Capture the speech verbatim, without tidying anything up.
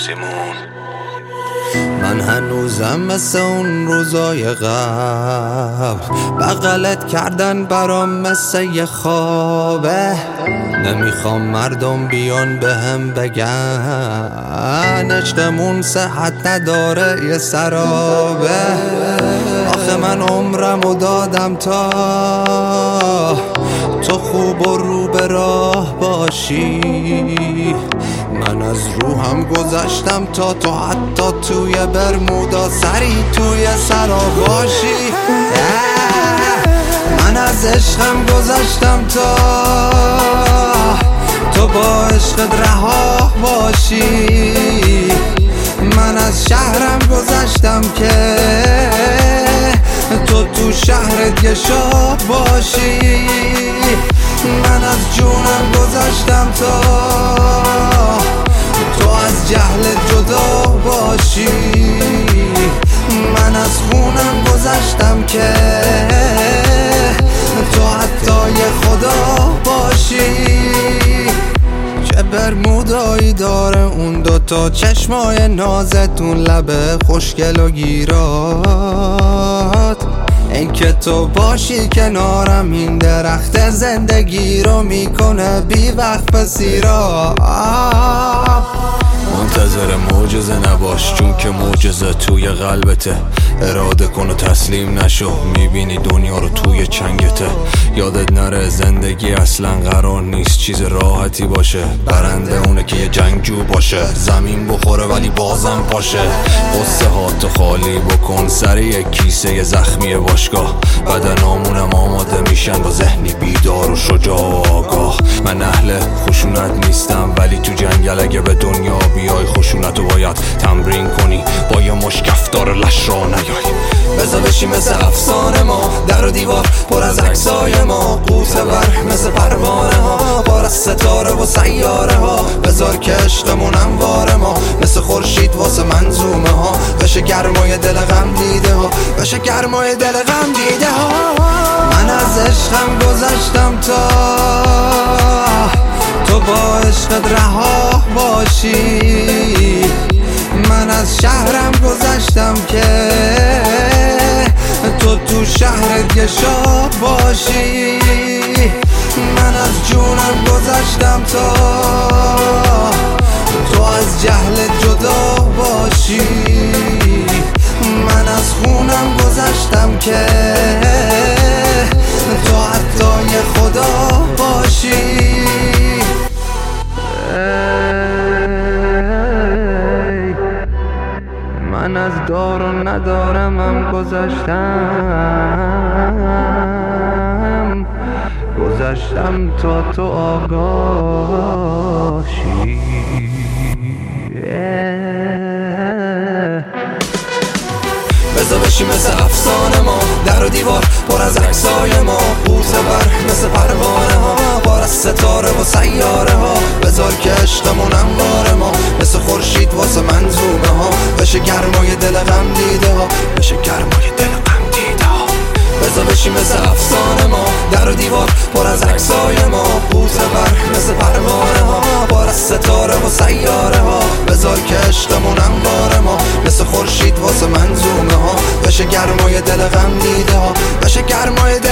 سیمون. من هنوزم مثل اون روزای قبل، بغلت کردن برام مثل یه خوابه. نمیخوام مردم بیان به هم بگن عشقمون صحت نداره یه سرابه. آخه من عمرمو دادم تا تو خوب و رو به راه باشی. من از روحم گذشتم تا تو حتی توی برمودا سری توی سرا باشی. من از عشقم گذشتم تا تو با عشقت رها باشی. من از شهرم گذشتم که تو تو شهرت یه شاه باشی. من از جونم گذشتم تا تو از جهلت جدا باشی. من از خونم گذشتم که تو حتی یه خدا باشی. چه برمودایی داره اون دوتا چشمای نازتون، لبه خوشگل و گیرات. این که تو باشی کنارم این درخت زندگی رو میکنه بی وقت بسیرا. منتظر معجزه نباش چون که معجزه توی قلبته. اراده کن و تسلیم نشو، میبینی دنیا رو توی چنگته. یادت نره زندگی اصلا قرار نیست چیز راحتی باشه. برنده اونه که یه جنگجو باشه، زمین بخوره ولی بازم پاشه. قصه ها تو خالی بکن سر یک کیسه زخمی باشگاه. بدنامونم آماده میشن با ذهنی بیدار و شجاع و آگاه. من اهل خشونت نیستم ولی تو جنگل اگه به دنیا بیای خشونتو باید تمرین کنی، با یه مش کفتار لش را نیای. بذار بشی مثل افسانه ما، در و دیوار پر از عکسای ما. قوطه بر مثل پروانه ها، پر از ستاره و سیاره ها. بذار که عشقمون انوار ما مثل خورشید واسه منظومه ها. بشه گرمای دل غم دیده ها، بشه گرمای دل غم دیده ها. من از عشقم گذشتم تا تو با عشقت رها باشی. من از شهرم گذشتم که تو تو شهرت یه شاه باشی. من از جونم گذشتم تا تو از جهلت جدا باشی. من از خونم گذشتم که تو حتی یه خدا باشی. من از دار و ندارمم گذشتم، گذشتم تا تو آگاهی. بذار بشی مثل افسانه ما، در و دیوار پر از عکسای ما. قوطه بر مثل پروانه ها، پر از ستاره و سیاره ها. بذار که عشقمون انوار ما مثل خورشید واسه منظومه ها. بشه گرمای دل غم دیده ها، بشه گرمای دل غم دیده ها. بذار بشی مثل افسانه ما، در و دیوار پر از عکسای ما. قوطه بر مثل پروانه ها، پر از ستاره و سیاره ها. بذار که عشقمون انوار ما مثل خورشید واسه منظومه ها. بشه گرمای دل غم دیده ها، بشه گرمای دل